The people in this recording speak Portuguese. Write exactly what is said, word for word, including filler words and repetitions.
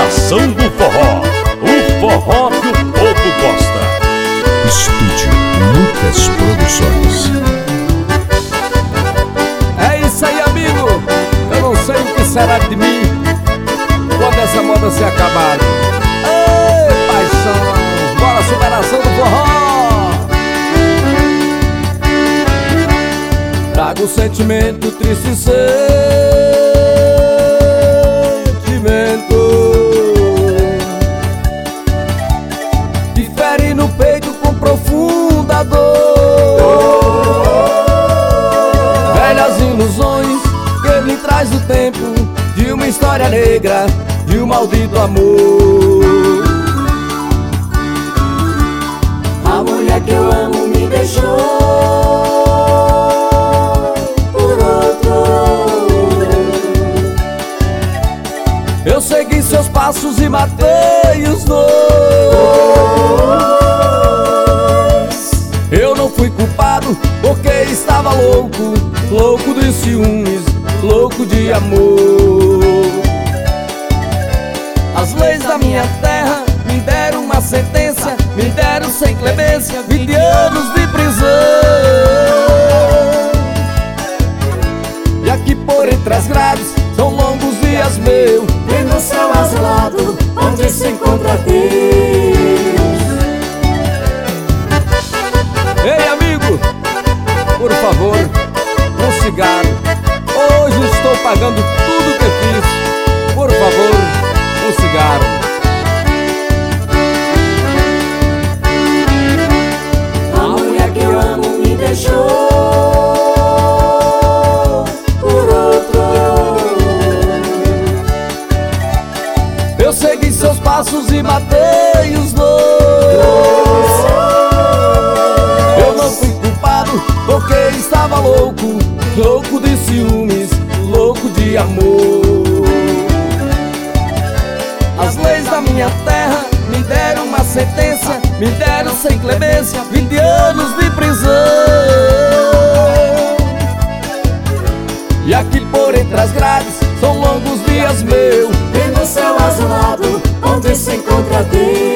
Geração do Forró, o forró que o povo gosta. Estúdio Lucas Produções. É isso aí, amigo. Eu não sei o que será de mim quando essa moda se acabar. Ei, paixão, bora, superação do forró. Trago sentimento, triste sentimento, que fere no peito com profunda dor. Velhas ilusões que me traz o tempo de uma história negra, de um maldito amor. A mulher que eu amo me deixou por outro. Eu segui seus passos e matei os dois. Eu não fui culpado porque estava louco, louco dos ciúmes, louco de amor. As leis da minha terra me deram uma sentença, me deram sem clemência vinte anos de prisão. E aqui por entre as grades são longos dias meus, E no céu azulado onde se encontra Deus. Ei, amigo, por favor, um cigarro. Hoje estou pagando tudo que fiz. Por favor, um cigarro. A mulher que eu amo me deixou por outro. Eu segui seus passos e matei os dois. Eu não fui culpado porque estava louco, louco de ciúmes, louco de amor. As leis da minha terra me deram uma sentença, me deram sem clemência vinte anos de prisão. E aqui por entre as grades são longos dias meus, E no céu azulado onde se encontra Deus.